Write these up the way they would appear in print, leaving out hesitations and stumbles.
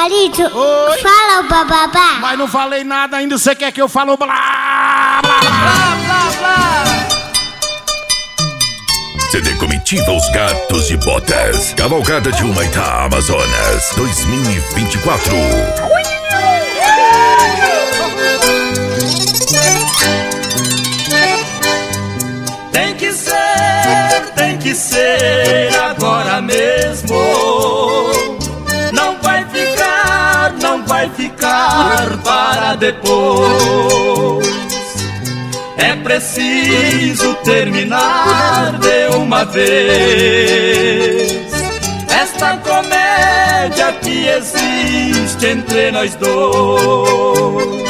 Palito, oi. fala o bababá. Mas não falei nada ainda, você quer que eu fale o blá, blá, blá, blá, blá. CD Comitiva Os Gatos de Botas. Cavalgada de Humaitá, Amazonas 2024. Tem que ser agora mesmo. Não vai ficar para depois. É preciso terminar de uma vez esta comédia que existe entre nós dois.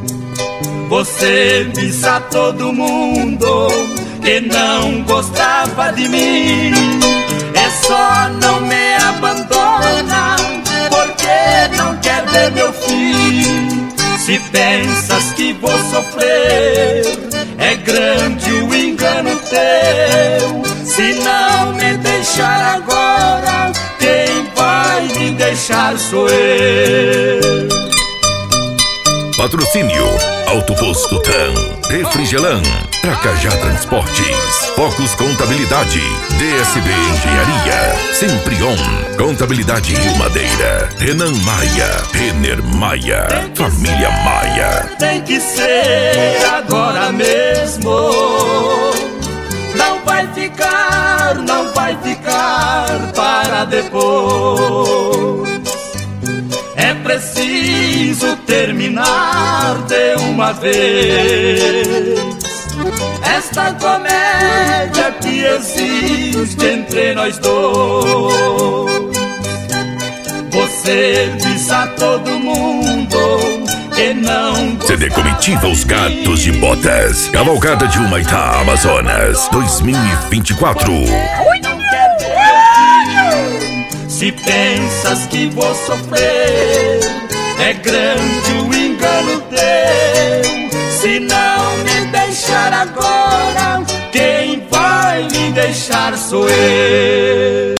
Você disse a todo mundo que não gostava de mim, é só não me abandona porque não quer ver meu fim. Se pensas que vou sofrer, é grande o engano teu. Se não me deixar agora, quem vai me deixar sou eu. Patrocínio Auto Posto Tran, Refrigelan, Tracajá Transportes, Focus Contabilidade, DSB Engenharia, Semprion, Contabilidade Rio Madeira, Renan Maia, Renner Maia, Família Maia. Tem que ser agora mesmo. Não vai ficar para depois. É preciso terminar de uma vez esta comédia que existe entre nós dois. Você diz a todo mundo que não. CD Comitiva Os Gatos de Botas. Cavalgada de Humaitá, Amazonas 2024. Se pensas que vou sofrer, é grande o engano teu. Se não me deixar agora, quem vai me deixar sou eu.